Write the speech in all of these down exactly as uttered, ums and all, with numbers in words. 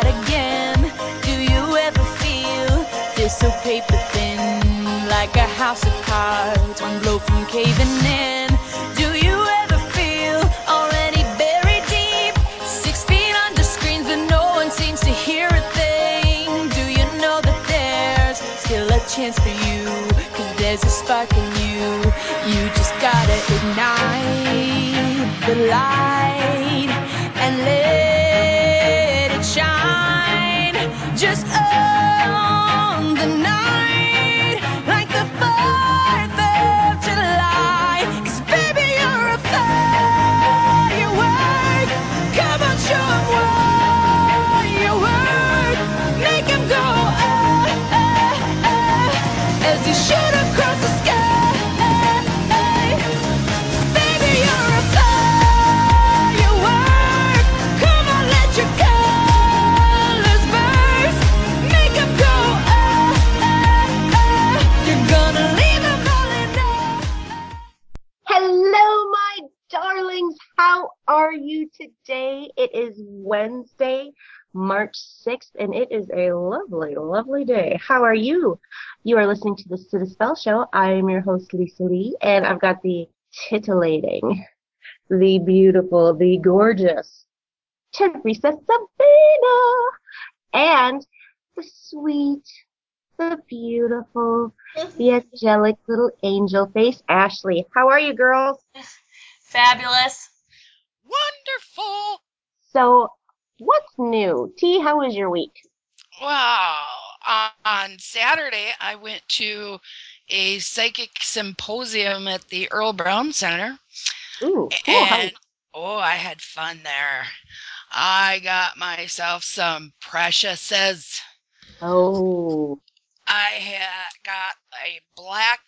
start again. Do you ever feel this so paper thin, like a house of cards, one blow from caving in? Do you ever feel already buried deep, six feet under screens, but no one seems to hear a thing? Do you know that there's still a chance for you, 'cause there's a spark in you. You just gotta ignite the light and let it shine. Just own the night like the fourth of July. 'Cause baby, you're a firework. Come on, show 'em what you work. Make 'em go oh, oh, oh, as you shoot across the sky. Baby, you're a firework. Come on, let your colors burst. Make 'em go oh, oh, oh. You're gonna leave 'em all in love. Hello, my darlings. How are you today? It is Wednesday, March sixth, and it is a lovely, lovely day. How are you? You are listening to the City Spell Show. I am your host, Lisa Lee, and I've got the titillating, the beautiful, the gorgeous Teresa Sabina, and the sweet, the beautiful, the angelic little angel face, Ashley. How are you, girls? Fabulous. Wonderful. So, what's new? T, how was your week? Wow. Uh, on Saturday, I went to a psychic symposium at the Earl Brown Center. Ooh, cool. How- And, oh, I had fun there. I got myself some preciouses. Oh, I had got a black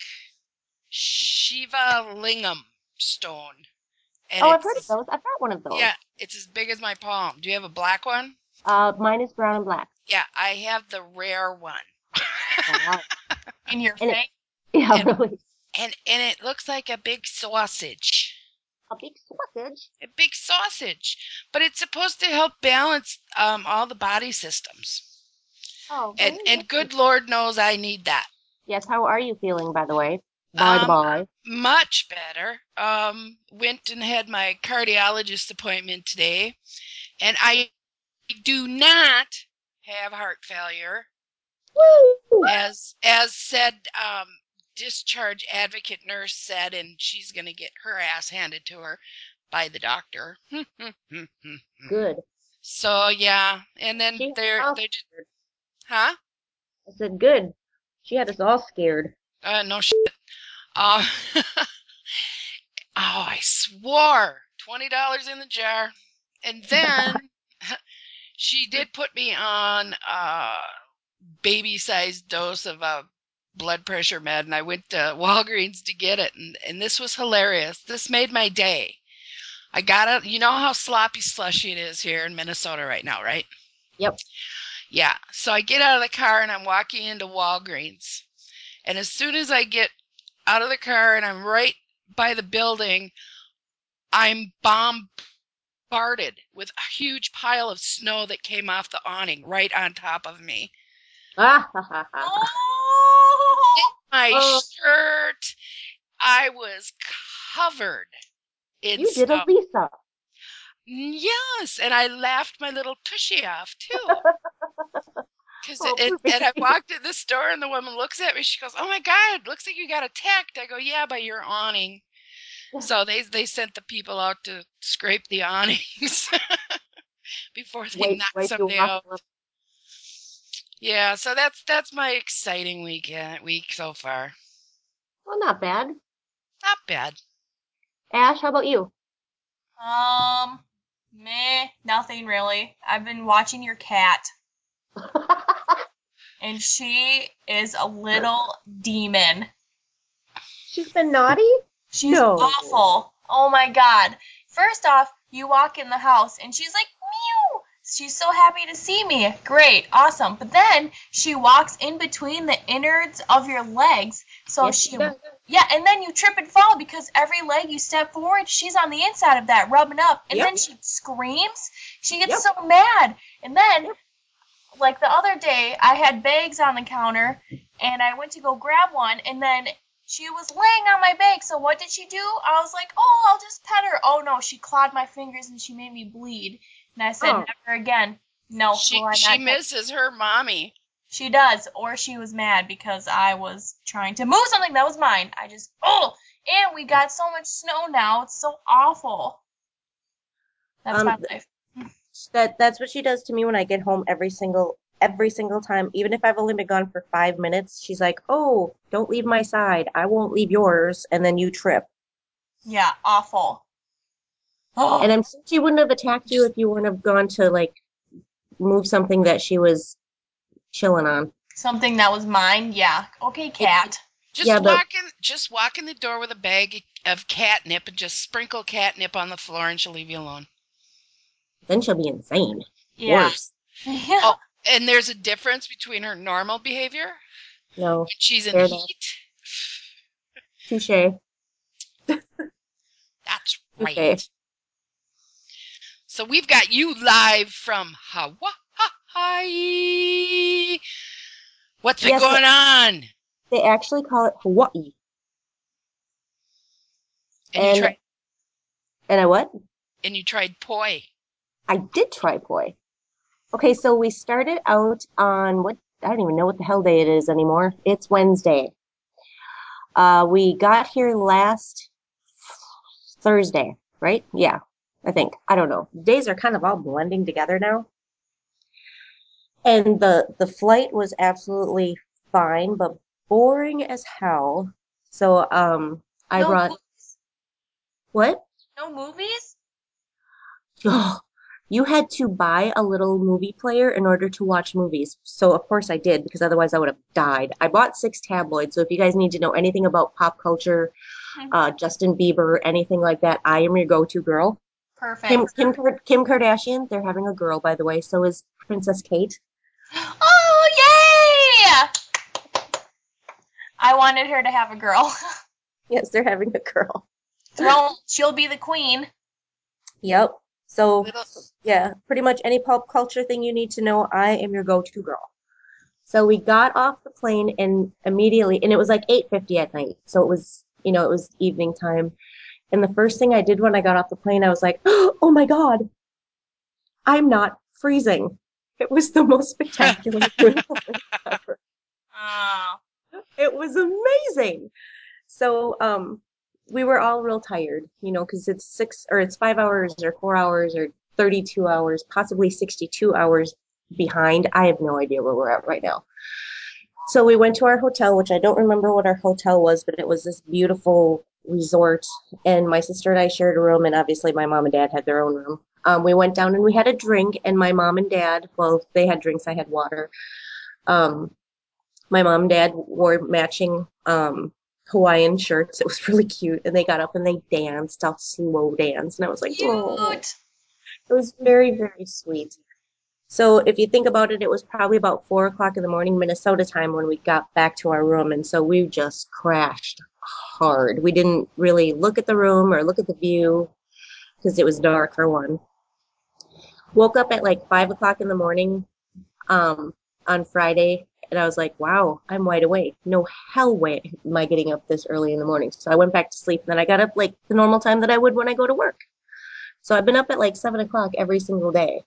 Shiva Lingam stone. And oh, I've it's heard of as- those. I've got one of those. Yeah, it's as big as my palm. Do you have a black one? Uh, mine is brown and black. Yeah, I have the rare one. Wow. In your And it- face. Yeah, And- really. And and it looks like a big sausage. A big sausage. A big sausage. But it's supposed to help balance um, all the body systems. Oh, And very and nice. good Lord knows I need that. Yes, how are you feeling, by the way? By the Um, by. Much better. Um, went and had my cardiologist appointment today. And I do not have heart failure. Woo! As as said um, discharge advocate nurse said, and she's going to get her ass handed to her by the doctor. Good. So yeah, and then She they're all they just scared. huh? I said, good. She had us all scared. Uh, no shit. Uh, oh, I swore twenty dollars in the jar, and then she did put me on a baby-sized dose of a blood pressure med, and I went to Walgreens to get it, and, and this was hilarious. This made my day. I got it. You know how sloppy slushy it is here in Minnesota right now, right? Yep. Yeah. So I get out of the car and I'm walking into Walgreens. And as soon as I get out of the car and I'm right by the building, I'm bombarded with a huge pile of snow that came off the awning right on top of me. Ah, ha, ha, ha. Oh! My Oh. shirt, I was covered in You did snow. a Lisa. Yes, and I laughed my little tushy off too. Cause Oh, it, poor and I baby. walked in the store and the woman looks at me. She goes, "Oh my God, looks like you got attacked." I go, "Yeah, by your awning." So they they sent the people out to scrape the awnings before they Wait, knocked wait, you somebody out. walk Yeah, so that's that's my exciting weekend week so far. Well, not bad. Not bad. Ash, how about you? Um, meh, nothing really. I've been watching your cat, and she is a little demon. She's been naughty? She's No. awful. Oh my God. First off, you walk in the house, and she's like, meow. She's so happy to see me. Great, awesome. But then she walks in between the innards of your legs. So Yes, she, she does. yeah, and then you trip and fall because every leg you step forward, she's on the inside of that rubbing up. And Yep. then she screams. She gets Yep. so mad. And then Yep. like the other day, I had bags on the counter, and I went to go grab one, and then she was laying on my bag. So what did she do? I was like, oh, I'll just pet her. Oh no, she clawed my fingers and she made me bleed. And I said, Oh. never again. No, She will I she not touch- misses her mommy. She does, or she was mad because I was trying to move something that was mine. I just, oh, and we got so much snow now. It's so awful. That's Um, my life. That that's what she does to me when I get home every single every single time. Even if I've only been gone for five minutes, she's like, "Oh, don't leave my side. I won't leave yours," and then you trip. Yeah, awful. Oh, And I'm sure she wouldn't have attacked you if you wouldn't have gone to like move something that she was chilling on. something that was mine. Yeah. Okay, cat. Just Yeah, but- walk in just walk in the door with a bag of catnip and just sprinkle catnip on the floor and she'll leave you alone. Then she'll be insane. Yeah. Worse. Yeah. Oh, and there's a difference between her normal behavior No. when she's in Fair the enough. heat. Touche. That's Touche. right. So we've got you live from Hawaii. What's been Yes, going on? They actually call it Hawaii. And, you And tried and I what? and you tried poi. I did try poi. Okay, so we started out on what I don't even know what the hell day it is anymore. It's Wednesday. Uh, we got here last Thursday, right? Yeah, I think. I don't know. Days are kind of all blending together now. And the the flight was absolutely fine, but boring as hell. So um, I No brought movies? what? No movies? Oh, you had to buy a little movie player in order to watch movies. So of course I did because otherwise I would have died. I bought six tabloids. So if you guys need to know anything about pop culture, uh, Justin Bieber, anything like that, I am your go-to girl. Perfect. Kim Kim Kar- Kim Kardashian, they're having a girl, by the way. So is Princess Kate. Oh, yay! I wanted her to have a girl. Yes, they're having a girl. Throne, she'll be the queen. Yep. So Little yeah, pretty much any pop culture thing you need to know, I am your go-to girl. So we got off the plane and immediately, and it was like eight fifty at night. So it was, you know, it was evening time. And the first thing I did when I got off the plane, I was like, oh my God, I'm not freezing. It was the most spectacular, beautiful thing ever. Oh. It was amazing. So um, we were all real tired, you know, because it's six or it's five hours or four hours or thirty-two hours, possibly sixty-two hours behind. I have no idea where we're at right now. So we went to our hotel, which I don't remember what our hotel was, but it was this beautiful resort. And my sister and I shared a room, and obviously my mom and dad had their own room. Um, we went down and we had a drink, and my mom and dad, well, they had drinks, I had water. Um, my mom and dad wore matching um, Hawaiian shirts. It was really cute. And they got up and they danced, a slow dance. And I was like, oh, Cute. it was very, very sweet. So if you think about it, it was probably about four o'clock in the morning Minnesota time when we got back to our room. And so we just crashed hard. We didn't really look at the room or look at the view because it was dark for one. Woke up at like five o'clock in the morning um, on Friday. And I was like, wow, I'm wide awake. No hell way am I getting up this early in the morning. So I went back to sleep. And then I got up like the normal time that I would when I go to work. So I've been up at like seven o'clock every single day.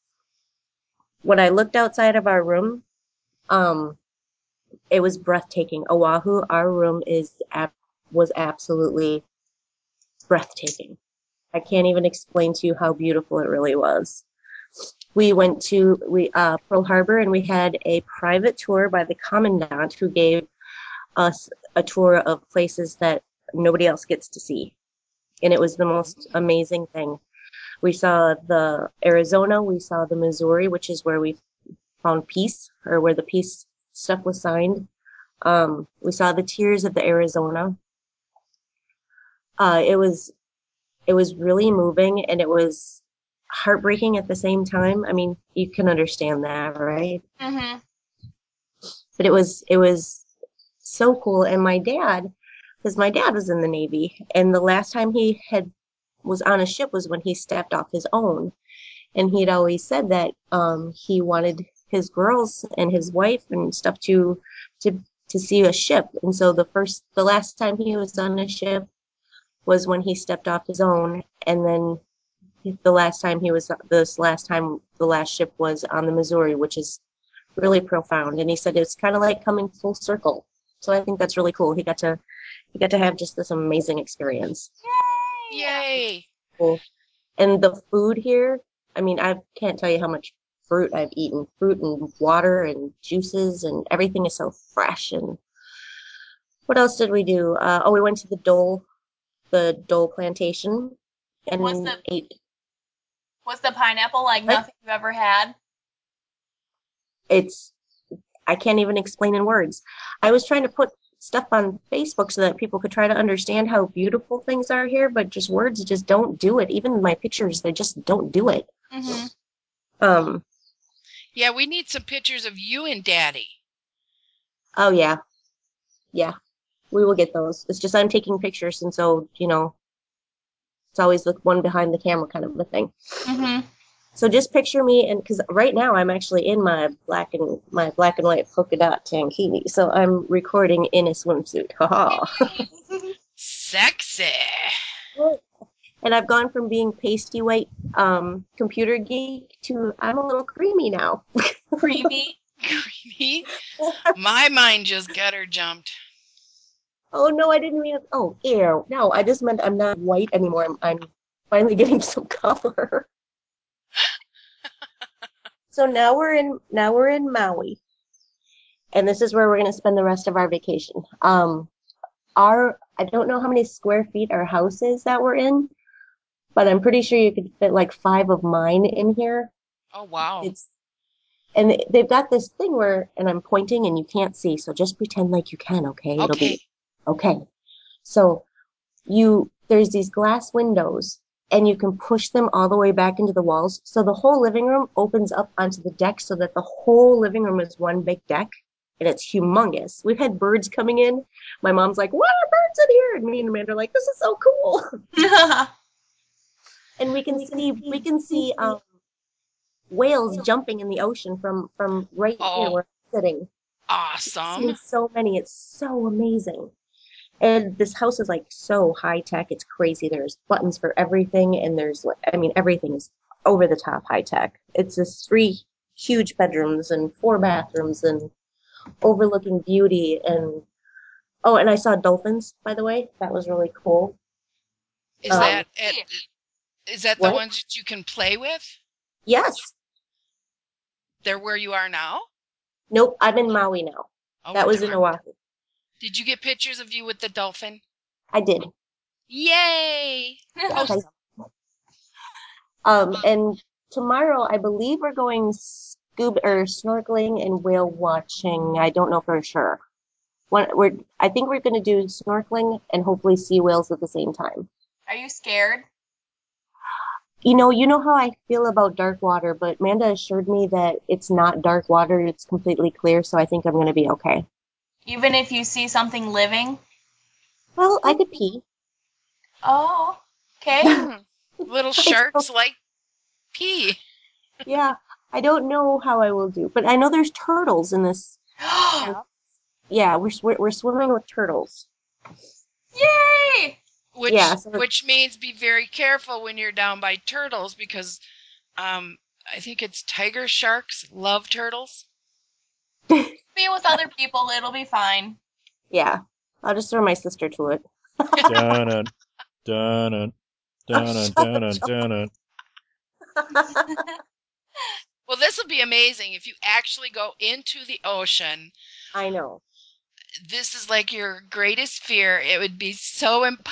When I looked outside of our room, um, it was breathtaking. Oahu, our room is ab- was absolutely breathtaking. I can't even explain to you how beautiful it really was. We went to we uh, Pearl Harbor, and we had a private tour by the commandant who gave us a tour of places that nobody else gets to see. And it was the most amazing thing. We saw the Arizona, we saw the Missouri, which is where we found peace, or where the peace stuff was signed. Um, we saw the tears of the Arizona. Uh, it was it was really moving, and it was heartbreaking at the same time. I mean, you can understand that, right? Mm-hmm. But it was it was so cool. And my dad, because my dad was in the Navy, and the last time he had was on a ship was when he stepped off his own. And he'd always said that um, he wanted his girls and his wife and stuff to to to see a ship. And so the first the last time he was on a ship was when he stepped off his own, and then the last time he was this last time the last ship was on the Missouri, which is really profound. And he said it's kind of like coming full circle. So I think that's really cool. He got to he got to have just this amazing experience. Yay! Yay! Cool. And the food here, I mean, I can't tell you how much fruit I've eaten. Fruit and water and juices, and everything is so fresh. And what else did we do? Uh, oh, we went to the Dole, the Dole plantation, and Was the ate. was the pineapple like What? nothing you've ever had? It's I can't even explain in words. I was trying to put stuff on Facebook so that people could try to understand how beautiful things are here, but just words just don't do it. Even my pictures, they just don't do it. Mm-hmm. Um. Yeah, we need some pictures of you and Daddy. Oh yeah, yeah. We will get those. It's just I'm taking pictures, and so you know, it's always the one behind the camera kind of a thing. Mm-hmm. So just picture me, and because right now I'm actually in my black and my black and white polka dot tankini, so I'm recording in a swimsuit. Haha. Sexy. And I've gone from being pasty white um, computer geek to I'm a little creamy now. Creepy. Creamy. My mind just gutter jumped. Oh no, I didn't mean. Oh, ew. No, I just meant I'm not white anymore. I'm, I'm finally getting some color. So now we're in now we're in Maui, and this is where we're going to spend the rest of our vacation. Um, our I don't know how many square feet our house is that we're in, but I'm pretty sure you could fit like five of mine in here. Oh, wow. It's and they've got this thing where, and I'm pointing and you can't see, so just pretend like you can, okay? It'll Okay. be okay. So you there's these glass windows, and you can push them all the way back into the walls. So the whole living room opens up onto the deck so that the whole living room is one big deck, and it's humongous. We've had birds coming in. My mom's like, "What are birds in here?" And me and Amanda are like, "This is so cool." And we can see we can see um, whales jumping in the ocean from from right here Oh, where I'm sitting. I've awesome. seen so many. It's so amazing. And this house is like so high tech. It's crazy. There's buttons for everything, and there's like, I mean, everything is over the top high tech. It's just three huge bedrooms and four bathrooms and overlooking beauty. And oh, and I saw dolphins, by the way. That was really cool. Is Um, that at, is that the what? ones that you can play with? Yes. They're where you are now? Nope. I'm in Maui now. Oh, That was in darn. Oahu. Did you get pictures of you with the dolphin? I did. Yay! Oh, Okay. Um, and tomorrow, I believe we're going scuba or snorkeling and whale watching. I don't know for sure. One, we're, I think we're going to do snorkeling and hopefully see whales at the same time. Are you scared? You know, you know how I feel about dark water, but Amanda assured me that it's not dark water; it's completely clear. So I think I'm going to be okay. Even if you see something living? Well, I could pee. Oh, okay. hmm. Little sharks like pee. Yeah, I don't know how I will do, but I know there's turtles in this. Yeah, we're we're, we're swimming with turtles. Yay! Which Yeah, so which means be very careful when you're down by turtles because um I think it's tiger sharks love turtles. Be with other people, it'll be fine. yeah, I'll just throw my sister to it. Dun dun dun Oh, dun shut dun up, dun dun. Well, this will be amazing if you actually go into the ocean. I know. This is like your greatest fear. It would be so empowering.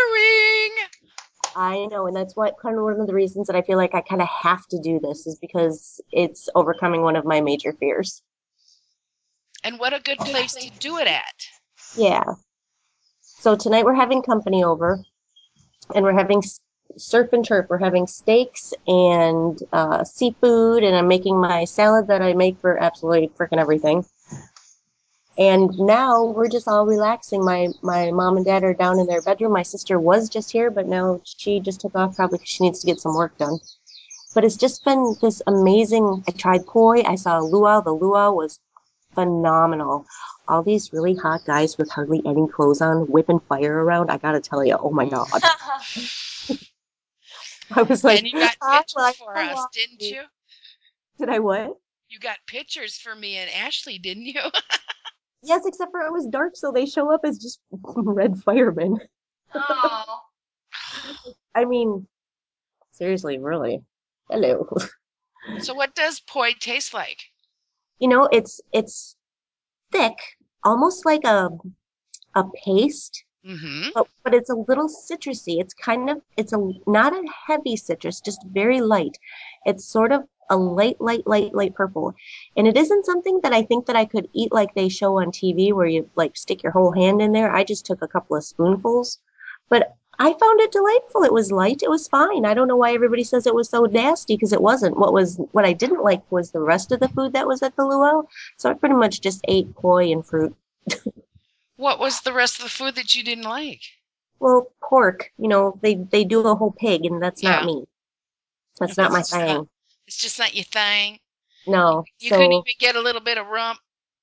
I know, and that's what kind of one of the reasons that I feel like I kind of have to do this is because it's overcoming one of my major fears. And what a good place to do it at. Yeah. So tonight we're having company over, and we're having s- surf and turf. We're having steaks and uh, seafood, and I'm making my salad that I make for absolutely freaking everything. And now we're just all relaxing. My my mom and dad are down in their bedroom. My sister was just here, but now she just took off probably because she needs to get some work done. But it's just been this amazing. I tried poi. I saw a luau. The luau was phenomenal. All these really hot guys with hardly any clothes on, whipping fire around. I gotta tell you, oh my God. I was like, And you got I pictures like for us, didn't Hawaii. you? Did I what? You got pictures for me and Ashley, didn't you? Yes, except for it was dark, so they show up as just red firemen. Oh. I mean, seriously, really. Hello. So what does poi taste like? You know, it's it's thick, almost like a a paste, Mm-hmm. but but it's a little citrusy. It's kind of it's a not a heavy citrus, just very light. It's sort of a light, light, light, light purple. And it isn't something that I think that I could eat like they show on T V where you like stick your whole hand in there. I just took a couple of spoonfuls, but I found it delightful. It was light. It was fine. I don't know why everybody says it was so nasty because it wasn't. What was what I didn't like was the rest of the food that was at the luau. So I pretty much just ate poi and fruit. What was the rest of the food that you didn't like? Well, pork, you know, they they do a whole pig, and that's not Yeah, me. That's not my it's just not. thing. It's just not your thing. You, No. you couldn't So, even get a little bit of rump.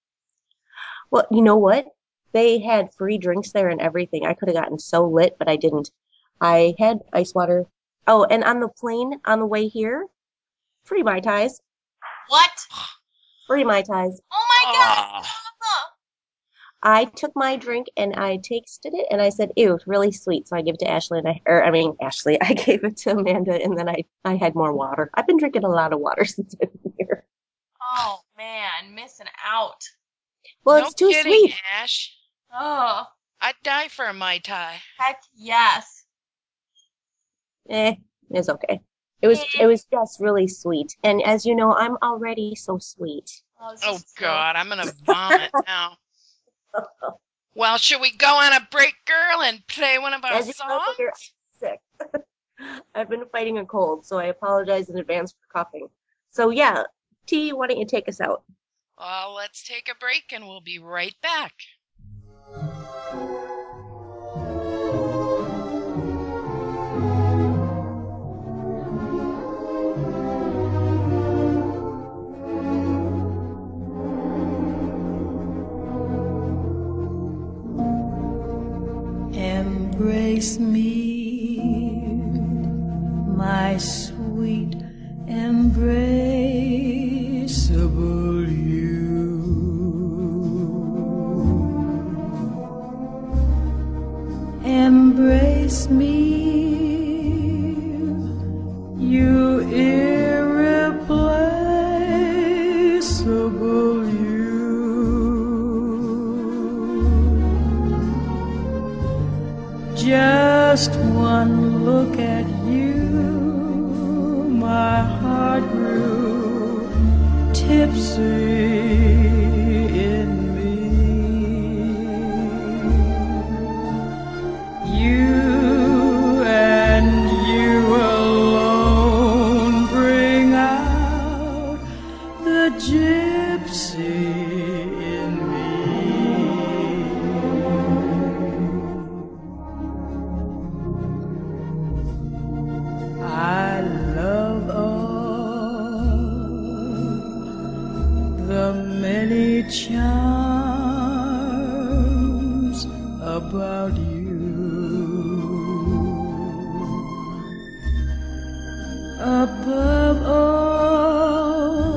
well, you know what? They had free drinks there and everything. I could have gotten so lit, but I didn't. I had ice water. Oh, and on the plane on the way here, free Mai Tais. What? Free Mai Tais. Oh my God, Oh, Mama. I took my drink and I tasted it and I said, ew, it's really sweet. So I gave it to Ashley and I, or I mean, Ashley, I gave it to Amanda and then I, I had more water. I've been drinking a lot of water since I've been here. Oh man, missing out. Well, no it's too kidding, sweet. Ash. Oh, I'd die for a Mai Tai. heck yes. Eh, it's okay. It was, it Eh. was just really sweet. And as you know, I'm already so sweet. Oh, this Oh, is true. God, I'm going to vomit now. Well, should we go on a break, girl, and play one of our As you know, later, songs? I'm sick. I've been fighting a cold, so I apologize in advance for coughing. So yeah, T, why don't you take us out? Well, let's take a break, and we'll be right back. Embrace me, my sweet, embraceable you. Embrace me, you irreplaceable you. Just one look at you, my heart grew tipsy in me. You and you alone bring out the gypsy in me. I love all the many charms about you. Above all,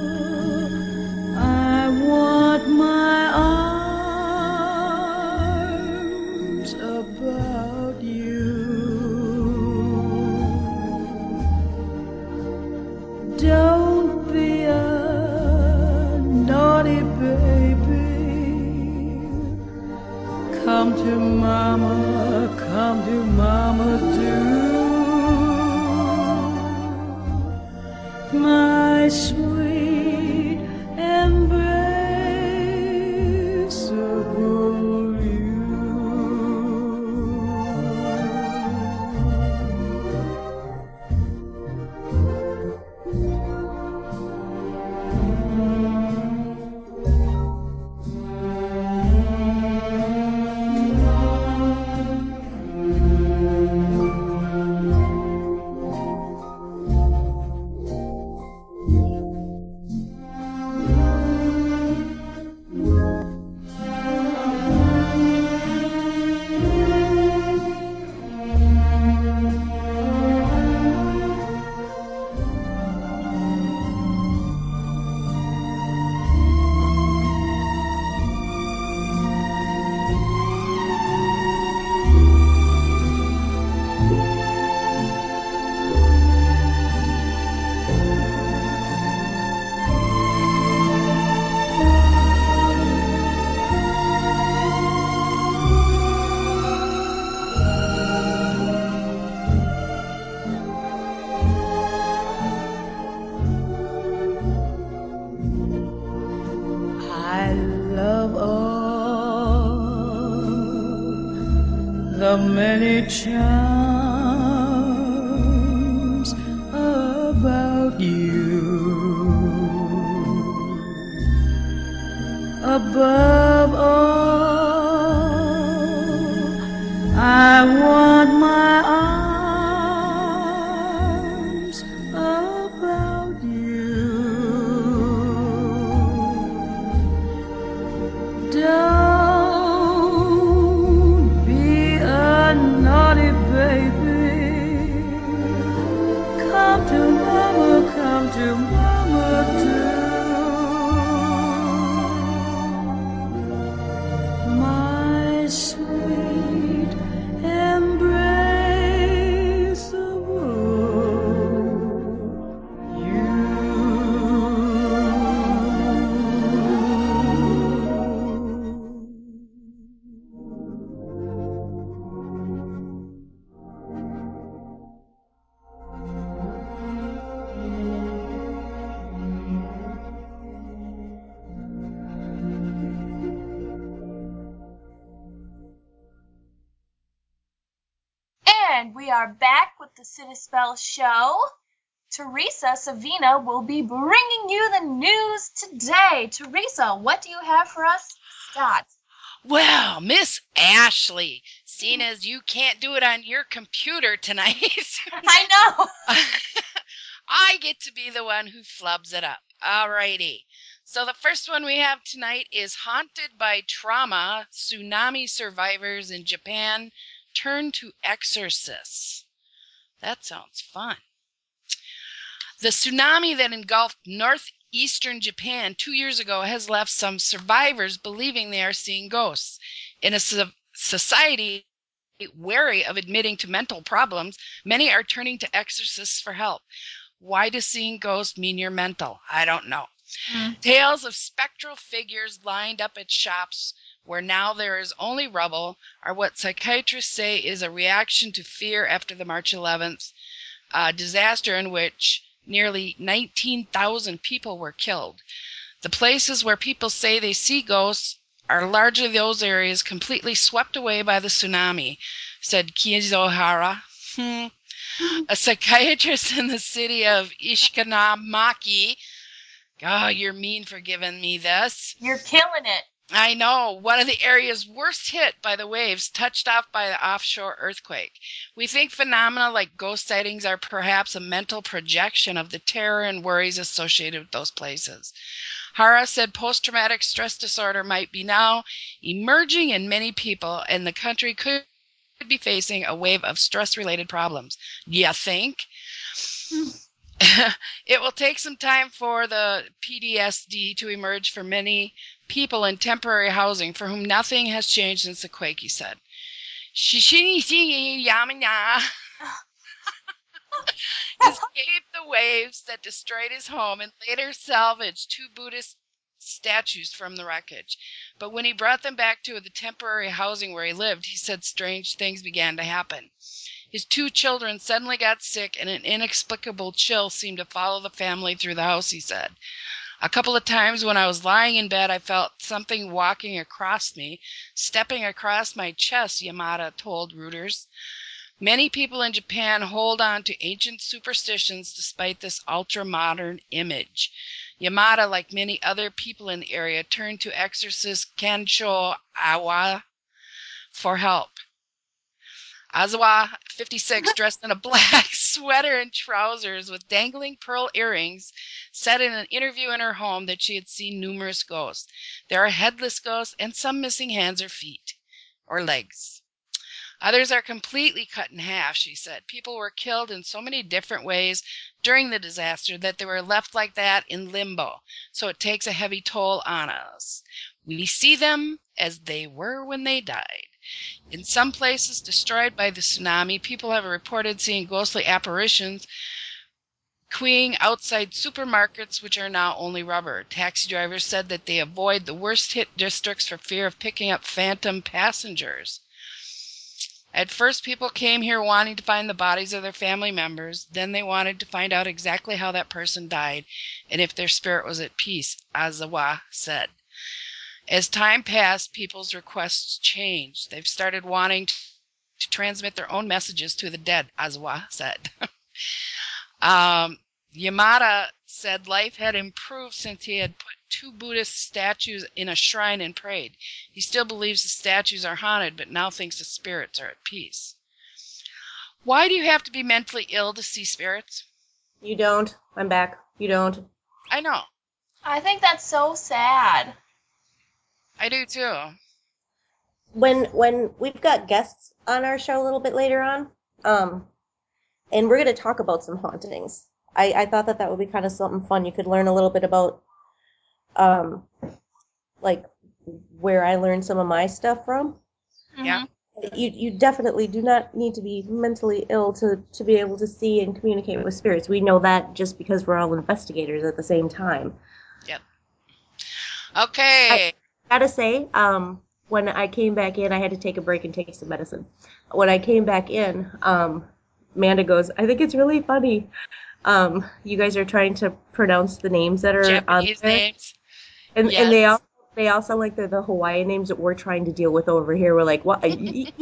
I want my arms about you. Don't be a naughty baby. Come to mama, come to mama, do. My sweet embraceable you. the many charms about you. Above all, I want my arms about you. Don't be a naughty baby. Come to mama, come to mama too. My sweet embraceable And we are back with the Citispell Show. Teresa Savina will be bringing you the news today. Teresa, what do you have for us? Start. Well, Miss Ashley, seeing as you can't do it on your computer tonight, I know. I get to be the one who flubs it up. Alrighty. So the first one we have tonight is Haunted by Trauma. Tsunami survivors in Japan turn to exorcists. That sounds fun. The tsunami that engulfed northeastern Japan two years ago has left some survivors believing they are seeing ghosts. In a society wary of admitting to mental problems, many are turning to exorcists for help. Why does seeing ghosts mean you're mental? I don't know. Mm. Tales of spectral figures lined up at shops where now there is only rubble are what psychiatrists say is a reaction to fear after the March eleventh uh, disaster in which nearly nineteen thousand people were killed. The places where people say they see ghosts are largely those areas completely swept away by the tsunami, said Kizohara, hmm. a psychiatrist in the city of Ishikanamaki. Oh, you're mean for giving me this. You're killing it. I know. One of the areas worst hit by the waves, touched off by the offshore earthquake. We think phenomena like ghost sightings are perhaps a mental projection of the terror and worries associated with those places. Hara said post-traumatic stress disorder might be now emerging in many people, and the country could be facing a wave of stress-related problems. You think? It will take some time for the P T S D to emerge for many people in temporary housing for whom nothing has changed since the quake, he said. Shishini Yamina escaped the waves that destroyed his home and later salvaged two Buddhist statues from the wreckage. But when he brought them back to the temporary housing where he lived, he said strange things began to happen. His two children suddenly got sick, and an inexplicable chill seemed to follow the family through the house, he said. A couple of times when I was lying in bed, I felt something walking across me, stepping across my chest, Yamada told Reuters. Many people in Japan hold on to ancient superstitions despite this ultra-modern image. Yamada, like many other people in the area, turned to exorcist Kensho Awa for help. Azawa, fifty-six, dressed in a black sweater and trousers with dangling pearl earrings, said in an interview in her home that she had seen numerous ghosts. There are headless ghosts and some missing hands or feet or legs. Others are completely cut in half, she said. People were killed in so many different ways during the disaster that they were left like that in limbo, so it takes a heavy toll on us. We see them as they were when they died. In some places destroyed by the tsunami, people have reported seeing ghostly apparitions queuing outside supermarkets, which are now only rubber. Taxi drivers said that they avoid the worst-hit districts for fear of picking up phantom passengers. At first, people came here wanting to find the bodies of their family members. Then they wanted to find out exactly how that person died and if their spirit was at peace, Azawa said. As time passed, people's requests changed. They've started wanting to transmit their own messages to the dead, Azawa said. um, Yamada said life had improved since he had put two Buddhist statues in a shrine and prayed. He still believes the statues are haunted, but now thinks the spirits are at peace. Why do you have to be mentally ill to see spirits? You don't. I'm back. You don't. I know. I think that's so sad. I do too. When when we've got guests on our show a little bit later on, um, and we're going to talk about some hauntings. I, I thought that that would be kind of something fun. You could learn a little bit about, um, like where I learned some of my stuff from. Yeah. You you definitely do not need to be mentally ill to, to be able to see and communicate with spirits. We know that just because we're all investigators at the same time. Yep. Okay. I gotta say, um, when I came back in, I had to take a break and take some medicine. When I came back in, um, Amanda goes, I think it's really funny. Um, you guys are trying to pronounce the names that are Japanese on there. names. And Yes. and they all they all sound like they're the Hawaiian names that we're trying to deal with over here. We're like, what?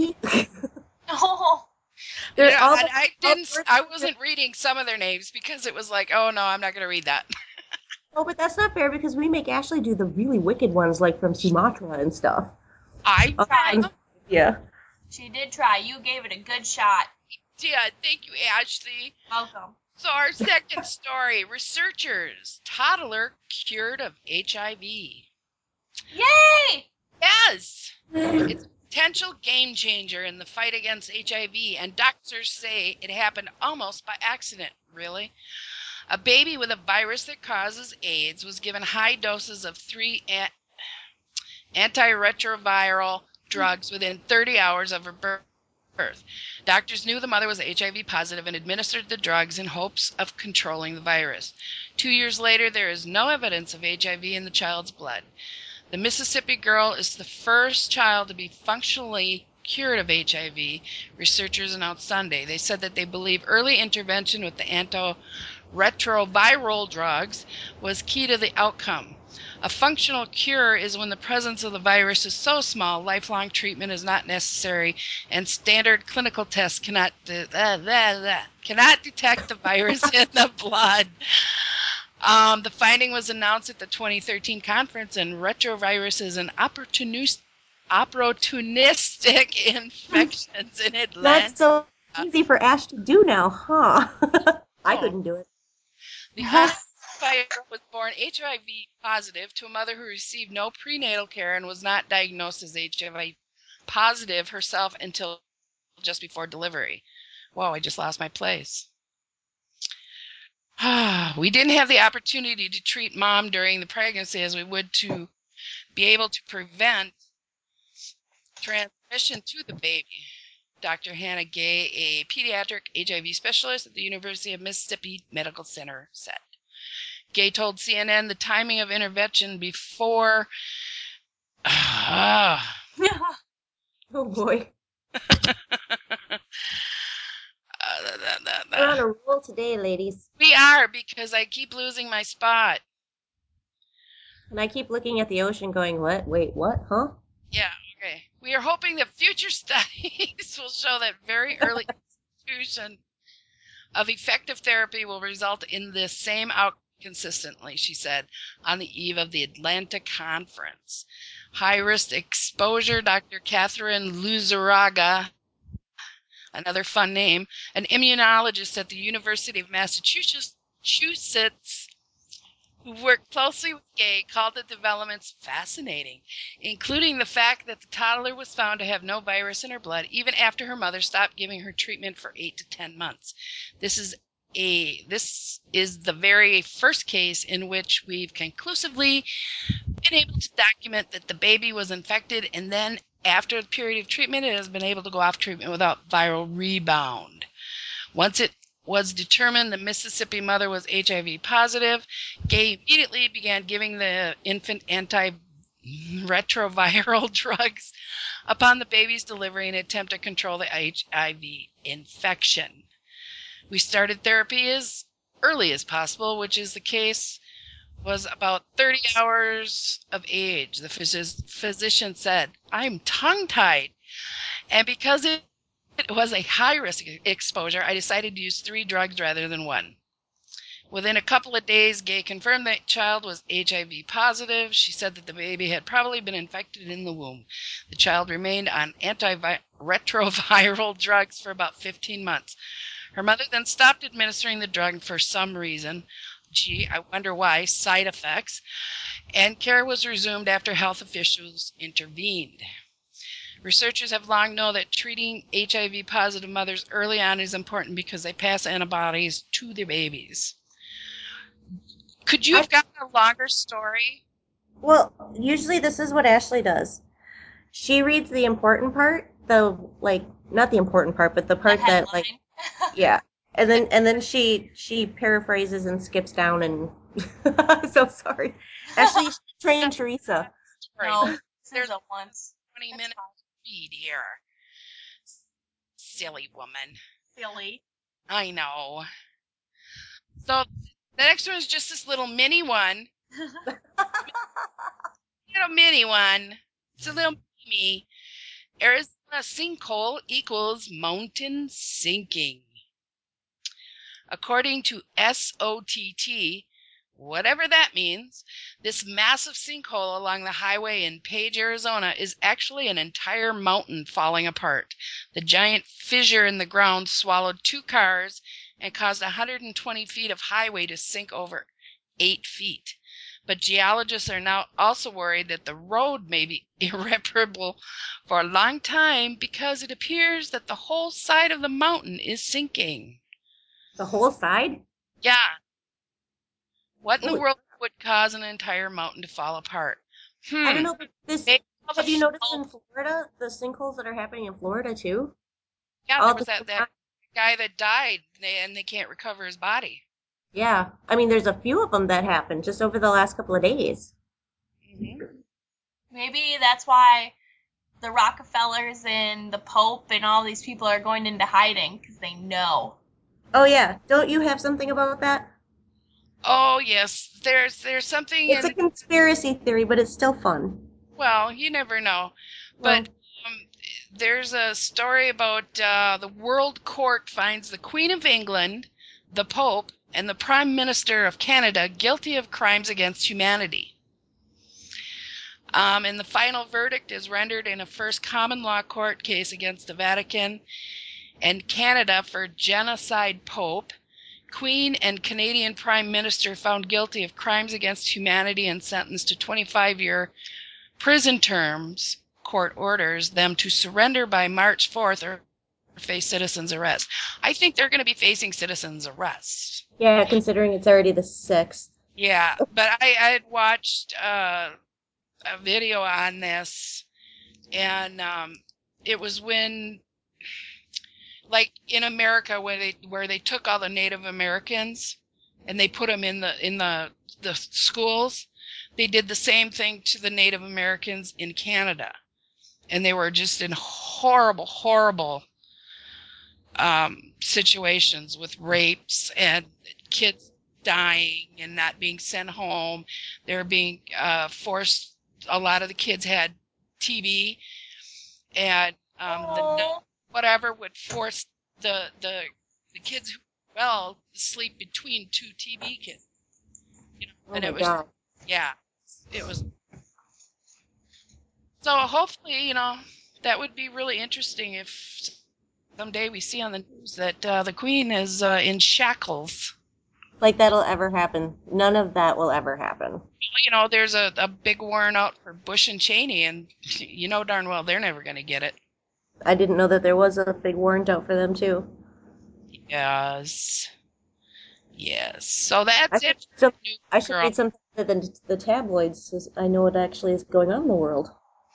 Oh, They're You know, all and the- I all didn't. words- I wasn't reading some of their names because it was like, oh no, I'm not going to read that. Oh, but that's not fair because we make Ashley do the really wicked ones, like from Sumatra and stuff. I tried. Um, yeah. She did try. You gave it a good shot. yeah. Thank you, Ashley. Welcome. So our second story: researchers, toddler cured of H I V. Yay! Yes, it's a potential game changer in the fight against H I V, and doctors say it happened almost by accident. Really? A baby with a virus that causes AIDS was given high doses of three an- antiretroviral drugs within thirty hours of her birth. Doctors knew the mother was H I V positive and administered the drugs in hopes of controlling the virus. Two years later, there is no evidence of H I V in the child's blood. The Mississippi girl is the first child to be functionally cured of H I V, researchers announced Sunday. They said that they believe early intervention with the antiretroviral drugs was key to the outcome. A functional cure is when the presence of the virus is so small, lifelong treatment is not necessary, and standard clinical tests cannot de- uh, uh, uh, cannot detect the virus in the blood. Um, the finding was announced at the twenty thirteen conference, and retroviruses and opportunist, opportunistic infections in Atlanta. That's so easy for Ash to do now, huh? I Oh. couldn't do it. The unidentified girl was born H I V positive to a mother who received no prenatal care and was not diagnosed as H I V positive herself until just before delivery. Whoa, I just lost my place. We didn't have the opportunity to treat mom during the pregnancy as we would to be able to prevent transmission to the baby. Doctor Hannah Gay, a pediatric H I V specialist at the University of Mississippi Medical Center, said. Gay told C N N the timing of intervention before. Uh, Oh boy. Uh, da, da, da. We're on a roll today, ladies. We are, because I keep losing my spot. And I keep looking at the ocean going, what? Wait, what? Huh? Yeah, okay. We are hoping that future studies will show that very early institution of effective therapy will result in the same outcome consistently, she said, on the eve of the Atlanta conference. High-risk exposure, Doctor Catherine Luzaraga, another fun name, an immunologist at the University of Massachusetts, who worked closely with Gay, called the developments fascinating, including the fact that the toddler was found to have no virus in her blood even after her mother stopped giving her treatment for eight to ten months. This is a this is the very first case in which we've conclusively been able to document that the baby was infected, and then after a period of treatment, it has been able to go off treatment without viral rebound. Once it was determined the Mississippi mother was H I V positive, Gay immediately began giving the infant antiretroviral drugs upon the baby's delivery in an attempt to control the H I V infection. We started therapy as early as possible, which is the case was about thirty hours of age, the phys- physician said. I'm tongue-tied. And because it it was a high-risk exposure, I decided to use three drugs rather than one. Within a couple of days, Gay confirmed that child was H I V positive. She said that the baby had probably been infected in the womb. The child remained on antiretroviral drugs for about fifteen months. Her mother then stopped administering the drug for some reason. Gee, I wonder why. Side effects. And care was resumed after health officials intervened. Researchers have long known that treating H I V positive mothers early on is important because they pass antibodies to their babies. Could you have gotten a longer story? Well, usually this is what Ashley does. She reads the important part, the like not the important part, but the part The that like headline. yeah. And then and then she she paraphrases and skips down and I'm so sorry. Ashley, you should train Teresa. Sorry. No, this There's is a once. twenty That's minute fine. read here. Silly woman. Silly. I know. So the next one is just this little mini one. Little mini one. It's a little mini. Arizona sinkhole equals mountain sinking. According to S O T T, whatever that means, this massive sinkhole along the highway in Page, Arizona is actually an entire mountain falling apart. The giant fissure in the ground swallowed two cars and caused one hundred twenty feet of highway to sink over eight feet. But geologists are now also worried that the road may be irreparable for a long time because it appears that the whole side of the mountain is sinking. The whole side? Yeah. What in the Holy- world would cause an entire mountain to fall apart? Hmm. I don't know, but this Maybe all the have you noticed fall- in Florida the sinkholes that are happening in Florida too? Yeah, all there at was the that, same that time? guy that died, they, and they can't recover his body. Yeah. I mean, there's a few of them that happened just over the last couple of days. hmm Maybe that's why the Rockefellers and the Pope and all these people are going into hiding because they know. Oh yeah, don't you have something about that? Oh yes, there's there's something It's in. a conspiracy theory, but it's still fun. Well, you never know, Well, but um, there's a story about uh, the World Court finds the Queen of England, the Pope, and the Prime Minister of Canada guilty of crimes against humanity. Um, and the final verdict is rendered in a first common law court case against the Vatican and Canada for genocide Pope, Queen and Canadian Prime Minister found guilty of crimes against humanity and sentenced to twenty-five year prison terms. Court orders them to surrender by March fourth or face citizens arrest. I think they're going to be facing citizens arrest. yeah, considering it's already the sixth. Yeah, but I, I had watched uh, a video on this, and um, it was when, like in America, where they where they took all the Native Americans and they put them in the in the the schools. They did the same thing to the Native Americans in Canada, and they were just in horrible, horrible um, situations with rapes and kids dying and not being sent home. They were being uh, forced. A lot of the kids had T B, and um, the Oh. whatever would force the the the kids who were well to sleep between two T B kids. You know, Oh and my it was god. yeah, it was. So hopefully, you know, that would be really interesting if someday we see on the news that uh, the Queen is uh, in shackles. Like that'll ever happen. None of that will ever happen. You know, there's a, a big warrant out for Bush and Cheney, and you know darn well they're never going to get it. I didn't know that there was a big warrant out for them too. Yes. Yes. So I that's should, it. so, New I should girl. read something other than the tabloids so I know what actually is going on in the world.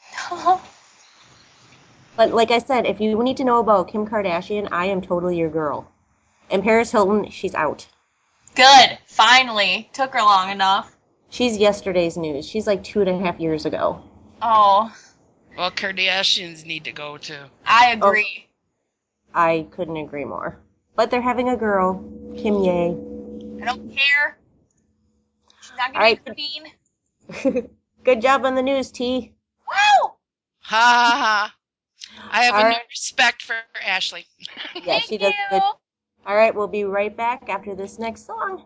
But like I said, if you need to know about Kim Kardashian, I am totally your girl. And Paris Hilton, she's out. Good. Finally. Took her long enough. She's yesterday's news. She's like two and a half years ago. Oh, Well, Kardashians need to go too. I agree. I couldn't agree more. But they're having a girl, Kim Ye. I don't care. She's not All going right. to be queen. Good job on the news, T. Wow! Ha ha ha. I have All a new right. respect for Ashley. Yeah, Thank she does you. good. All right, we'll be right back after this next song.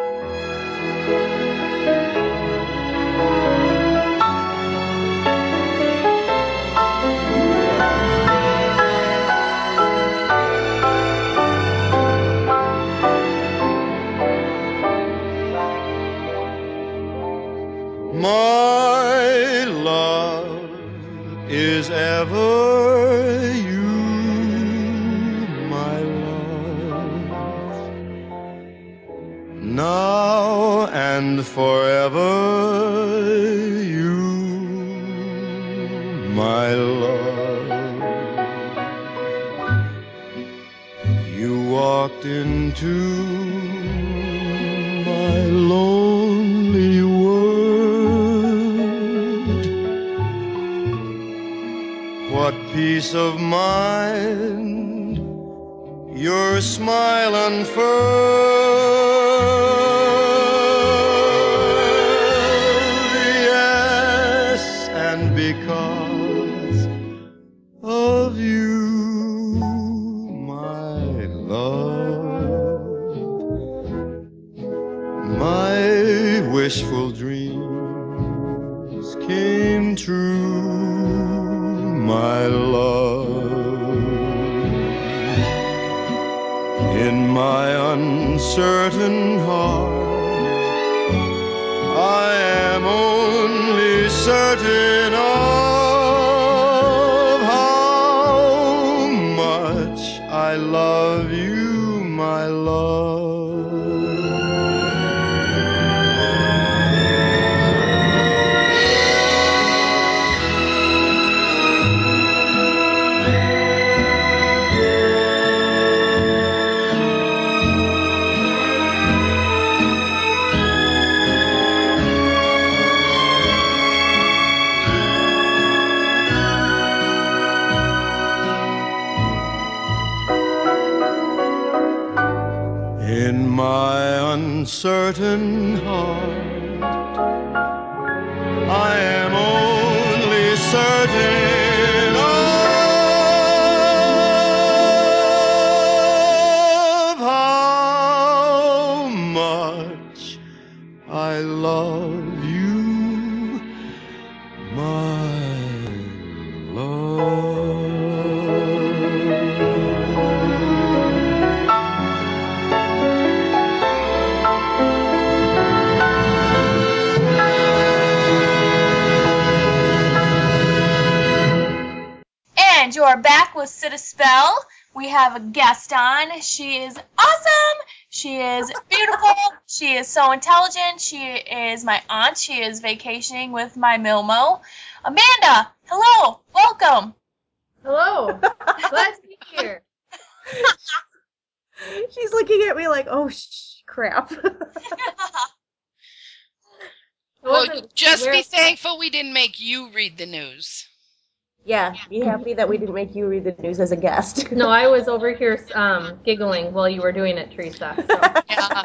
My love is ever you, my love, now and forever you, my love. You walked into my lonely world. What peace of mind your smile unfurled. Yes, and because of you, my love, my wishful dreams came true, my love. In my uncertain heart, I am only certain of how much I love you, my love. In my uncertain heart, I am only certain of how much I love you, my love. And you're back with Sit a Spell. We have a guest on. She is awesome. She is beautiful. She is so intelligent. She is my aunt. She is vacationing with my Milmo. Amanda, hello. Welcome. Hello. Glad to be here. She's looking at me like, oh, sh- crap. Well, wasn't just aware be of- thankful we didn't make you read the news. Yeah, be happy that we didn't make you read the news as a guest. No, I was over here um, giggling while you were doing it, Teresa. So. Yeah.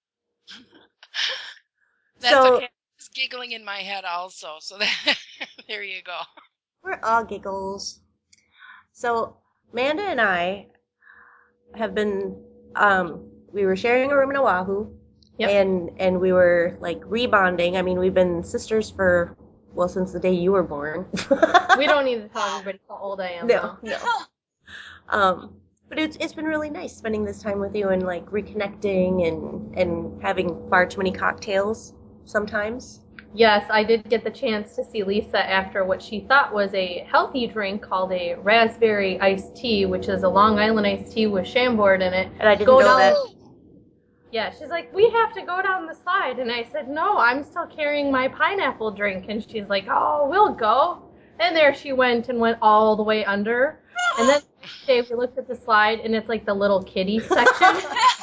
That's So- okay. I was giggling in my head also, so that, there you go. We're all giggles. So, Amanda and I have been, um, we were sharing a room in Oahu, Yep. and and we were like rebonding. I mean, we've been sisters for, well, since the day you were born. We don't need to tell everybody how old I am. No, though. no. Um, but it's it's been really nice spending this time with you and like reconnecting and and having far too many cocktails sometimes. Yes, I did get the chance to see Lisa after what she thought was a healthy drink called a raspberry iced tea, which is a Long Island iced tea with Chambord in it. And I didn't Go know down- that. Yeah, she's like, we have to go down the slide. And I said, no, I'm still carrying my pineapple drink. And she's like, oh, we'll go. And there she went and went all the way under. And then the next day we looked at the slide, and it's like the little kiddie section.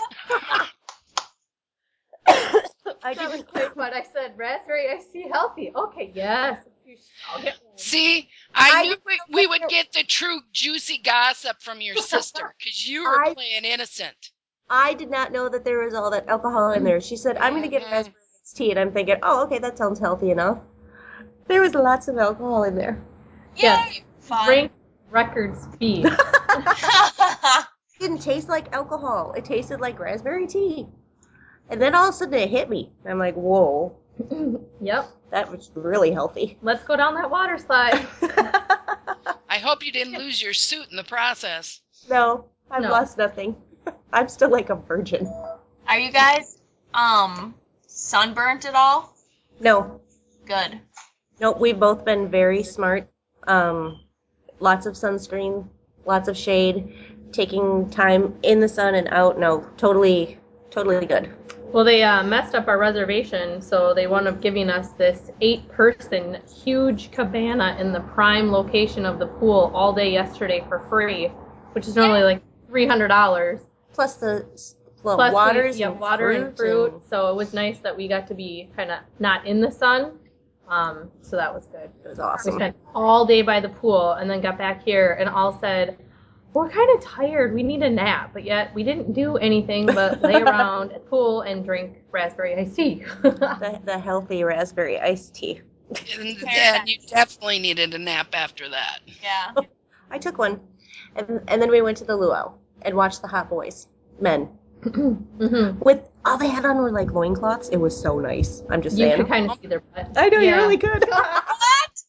I That was didn't. quite fun. I said, raspberry iced tea healthy. Okay, yes. You shall get one. See, I, I knew didn't we, know we that would there- get the true juicy gossip from your sister, because you were I- playing innocent. I did not know that there was all that alcohol in there. She said, I'm going to get Mhm. raspberry iced tea. And I'm thinking, oh, okay, that sounds healthy enough. There was lots of alcohol in there. Yes. Yay! Fun. Drink record speed. It didn't taste like alcohol. It tasted like raspberry tea. And then all of a sudden it hit me. I'm like, whoa, Yep. that was really healthy. Let's go down that water slide. I hope you didn't lose your suit in the process. No, I've No. lost nothing. I'm still like a virgin. Are you guys um sunburnt at all? No, Good. nope, we've both been very smart. Um, lots of sunscreen, lots of shade, taking time in the sun and out. No, totally, totally good. Well, they uh, messed up our reservation, so they wound up giving us this eight-person huge cabana in the prime location of the pool all day yesterday for free, which is normally like three hundred dollars. Plus the well, Plus, we- waters yeah, and water fruit and fruit. and- So it was nice that we got to be kind of not in the sun. Um, so that was good. It was We awesome. spent all day by the pool and then got back here and all said, we're kind of tired. We need a nap. But yet we didn't do anything but lay around at the pool and drink raspberry iced tea. The, the healthy raspberry iced tea. And then you definitely needed a nap after that. Yeah. I took one, and and then we went to the luau and watched the hot boys, men. hmm With all they had on were like loincloths. It was so nice. I'm just You saying. could kind of see their butt. I know Yeah. you're really good. What?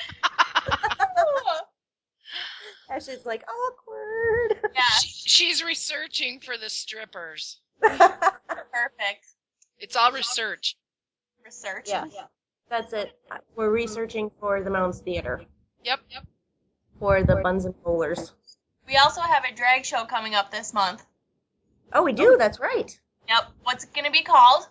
Ashley's like awkward. Yeah. She, she's researching for the strippers. Perfect. It's all research. Research. Yeah, that's it. We're researching for the Mounds Theater Yep, yep. for the Buns and Bowlers. We also have a drag show coming up this month. Oh, we do. That's right. Yep. What's it gonna be called?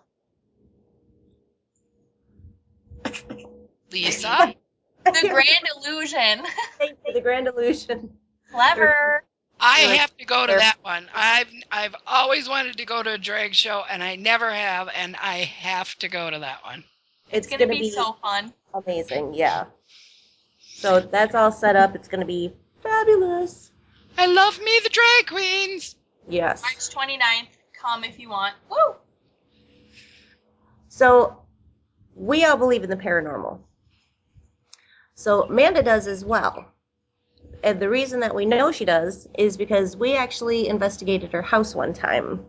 Lisa? The Grand Illusion. Thank you. The Grand Illusion. Clever. I Really? have to go to There- that one. I've I've always wanted to go to a drag show, and I never have, and I have to go to that one. It's, It's gonna be so fun. amazing. Yeah. So that's all set up. It's gonna be fabulous. I love me the drag queens. Yes. March twenty-ninth. Come if you want. Woo! So we all believe in the paranormal. So Amanda does as well. And the reason that we know she does is because we actually investigated her house one time.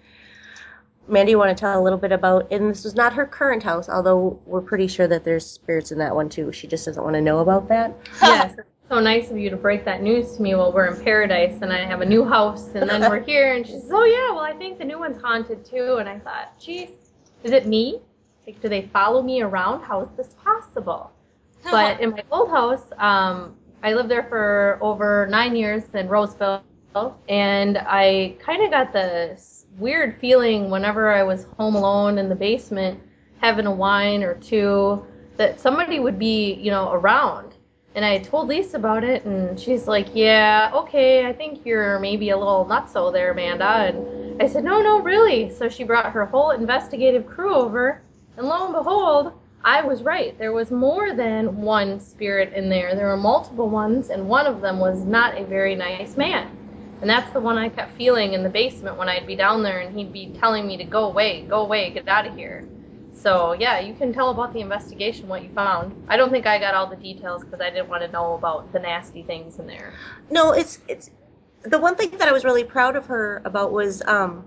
Amanda, you want to tell a little bit about, and this was not her current house, although we're pretty sure that there's spirits in that one too. She just doesn't want to know about that. Yes. So nice of you to break that news to me while we're in paradise and I have a new house and then we're here and she says, oh yeah, well I think the new one's haunted too. And I thought, geez, is it me? Like, do they follow me around? How is this possible? But in my old house, um, I lived there for over nine years in Roseville, and I kind of got this weird feeling whenever I was home alone in the basement having a wine or two that somebody would be, you know, around. And I told Lisa about it, and she's like, yeah, okay, I think you're maybe a little nutso there, Amanda. And I said, no, no, really. So she brought her whole investigative crew over, and lo and behold, I was right. There was more than one spirit in there. There were multiple ones, and one of them was not a very nice man. And that's the one I kept feeling in the basement when I'd be down there, and he'd be telling me to go away, go away, get out of here. So, yeah, you can tell about the investigation, what you found. I don't think I got all the details because I didn't want to know about the nasty things in there. No, it's it's the one thing that I was really proud of her about was um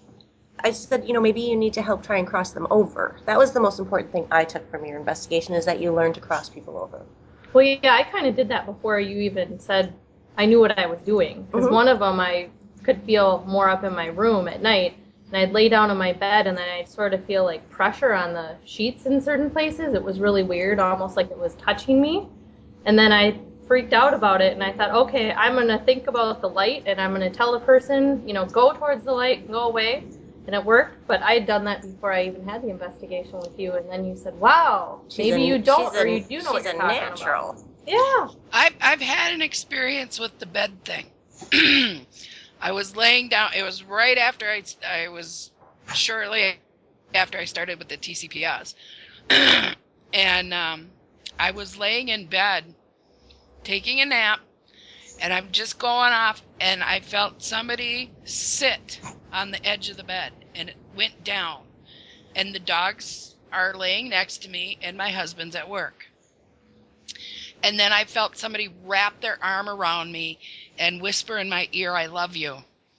I said, you know, maybe you need to help try and cross them over. That was the most important thing I took from your investigation, is that you learn to cross people over. Well, yeah, I kind of did that before you even said I knew what I was doing. Because Mhm. one of them I could feel more up in my room at night, and I'd lay down on my bed, and then I'd sort of feel like pressure on the sheets in certain places. It was really weird, almost like it was touching me. And then I freaked out about it, and I thought, okay, I'm going to think about the light, and I'm going to tell the person, you know, go towards the light and go away. And it worked, but I had done that before I even had the investigation with you, and then you said, wow, She's maybe a- you don't, she's or a- you do know what she's you're a talking natural. about. Yeah. I've I've had an experience with the bed thing. I was laying down. It was right after I I was shortly after I started with the T C P S, and um, I was laying in bed taking a nap, and I'm just going off, and I felt somebody sit on the edge of the bed, and it went down, and the dogs are laying next to me, and my husband's at work. And then I felt somebody wrap their arm around me and whisper in my ear, "I love you."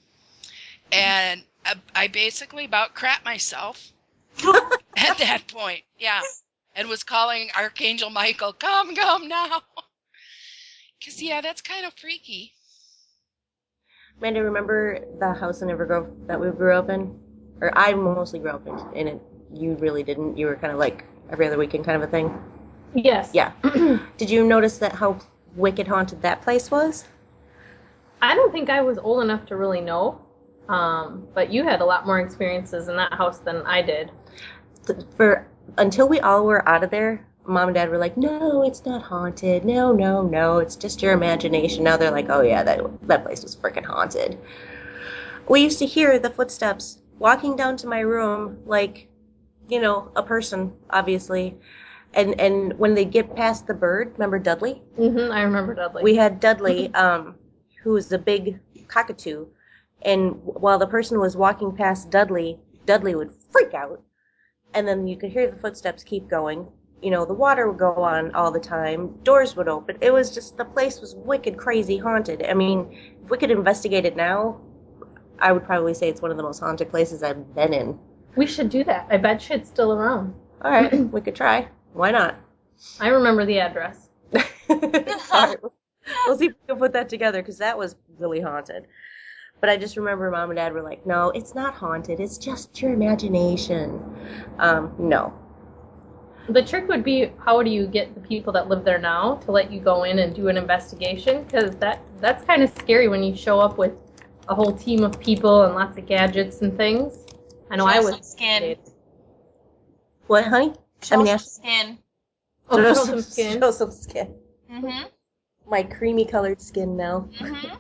And I, I basically about crapped myself at that point. Yeah. And was calling Archangel Michael, "Come, come now." Because, yeah, that's kind of freaky. Amanda, remember the house in Evergrove that we grew up in? Or I mostly grew up in, in it. You really didn't. You were kind of like every other weekend kind of a thing. Yes. Yeah. Did you notice that how wicked haunted that place was? I don't think I was old enough to really know, um, but you had a lot more experiences in that house than I did. For until we all were out of there, Mom and Dad were like, "No, it's not haunted. No, no, no. It's just your imagination." Now they're like, "Oh yeah, that that place was freaking haunted." We used to hear the footsteps walking down to my room, like, you know, a person, obviously. And and when they get past the bird, remember Dudley? Mm-hmm, I remember Dudley. We had Dudley, um, who was the big cockatoo, and while the person was walking past Dudley, Dudley would freak out, and then you could hear the footsteps keep going. You know, the water would go on all the time, doors would open. It was just, the place was wicked, crazy, haunted. I mean, if we could investigate it now, I would probably say it's one of the most haunted places I've been in. We should do that. I bet you it's still around. All right, we could try. Why not? I remember the address. All right, we'll see if we can put that together, because that was really haunted. But I just remember Mom and Dad were like, "No, it's not haunted. It's just your imagination." Um, no. The trick would be, how do you get the people that live there now to let you go in and do an investigation? Because that, that's kind of scary when you show up with a whole team of people and lots of gadgets and things. I know Show I was. some skin. What, honey? Show I mean, some Ash- skin. Oh, show show some some skin. Show some skin. Mm-hmm. My creamy colored skin now. Mm-hmm.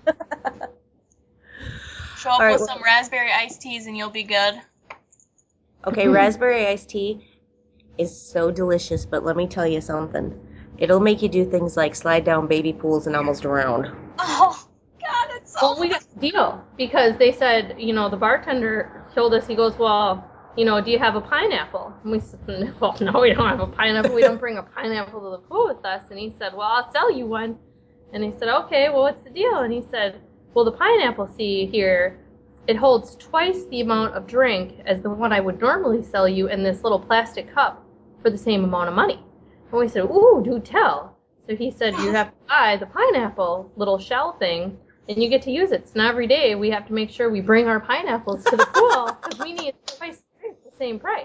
Show up All right, with well- some raspberry iced teas and you'll be good. Okay, raspberry iced tea is so delicious, but let me tell you something. It'll make you do things like slide down baby pools and almost drown. Oh, God, it's so Well, we got a deal because they said, you know, the bartender told us, he goes, "Well, you know, do you have a pineapple?" And we said, "Well, no, we don't have a pineapple. We don't bring a pineapple to the pool with us." And he said, "Well, I'll sell you one." And he said, "Okay, well, what's the deal?" And he said, "Well, the pineapple, see here, it holds twice the amount of drink as the one I would normally sell you in this little plastic cup for the same amount of money." And we said, "Ooh, do tell." So he said, "You have to buy the pineapple little shell thing, and you get to use it. So now every day we have to make sure we bring our pineapples to the pool because we need twice the drink for the same price."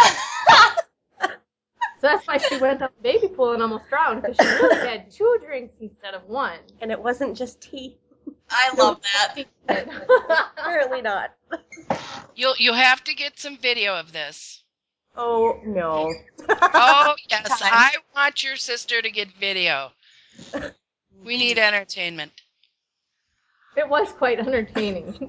So that's why she went up the baby pool and almost drowned, because she really had two drinks instead of one. And it wasn't just tea. I love that. Apparently not. You'll you'll have to get some video of this. Oh, no. Oh, yes, Time. I want your sister to get video. We need entertainment. It was quite entertaining.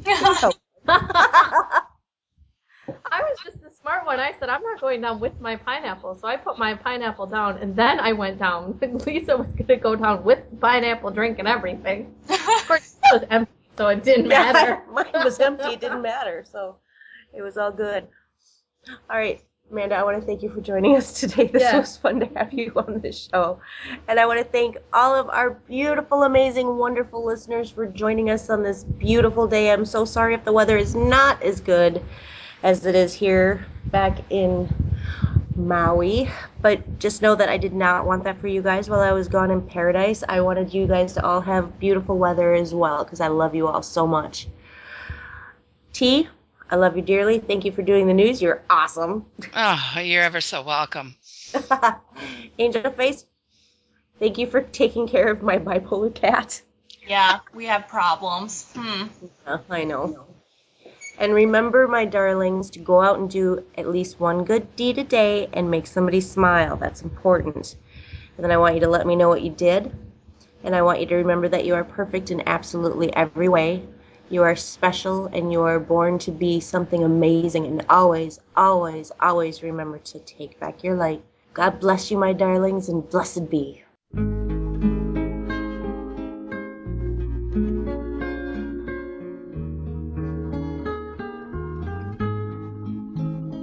I was just the smart one. I said, "I'm not going down with my pineapple." So I put my pineapple down, and then I went down. And Lisa was going to go down with the pineapple drink and everything. Of course, it was empty, so it didn't matter. Yeah, mine was empty. It didn't matter. So it was all good. All right, Amanda, I want to thank you for joining us today. This Yeah. was fun to have you on this show. And I want to thank all of our beautiful, amazing, wonderful listeners for joining us on this beautiful day. I'm so sorry if the weather is not as good as it is here back in Maui. But just know that I did not want that for you guys while I was gone in paradise. I wanted you guys to all have beautiful weather as well, because I love you all so much. T, I love you dearly. Thank you for doing the news. You're awesome. Oh, you're ever so welcome. Angel Face, thank you for taking care of my bipolar cat. Yeah, we have problems. Hmm. Uh, I know. And remember, my darlings, to go out and do at least one good deed a day and make somebody smile. That's important. And then I want you to let me know what you did. And I want you to remember that you are perfect in absolutely every way. You are special, and you are born to be something amazing. And always, always, always remember to take back your light. God bless you, my darlings, and blessed be.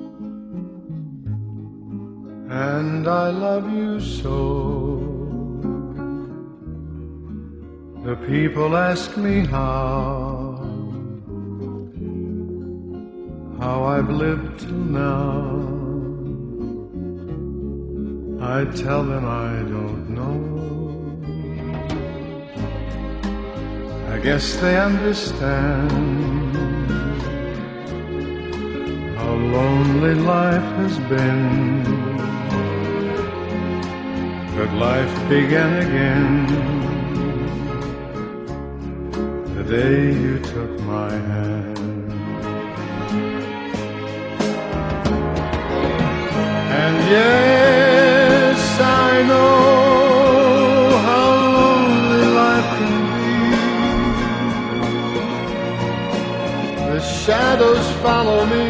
And I love you so. The people ask me how, how I've lived till now. I tell them I don't know. I guess they understand how lonely life has been. But life began again the day you took my hand. And yes, I know how lonely life can be. The shadows follow me,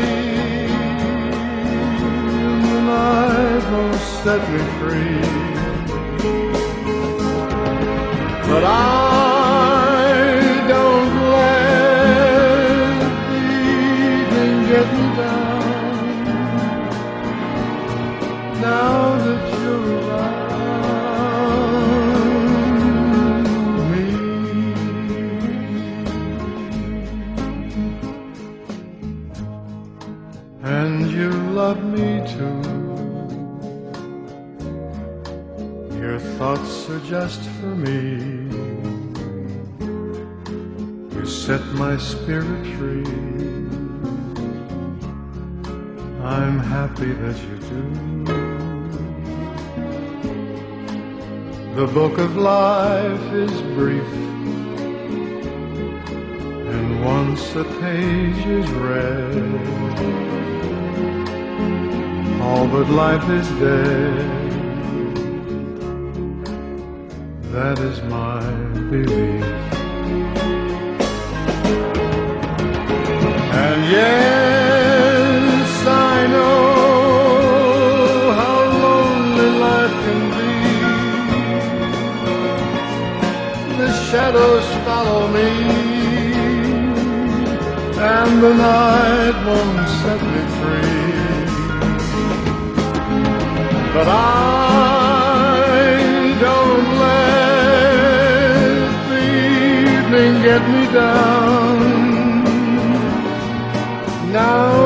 and the night won't set me free. But I don't let the evening get me down. Now that you're around me, and you love me too. Your thoughts are just for me. You set my spirit free. I'm happy that you do. The book of life is brief, and once a page is read, all but life is dead. That is my belief. And yes, I know how lonely life can be. The shadows follow me, and the night won't set me free. But I don't let the evening get me down. Now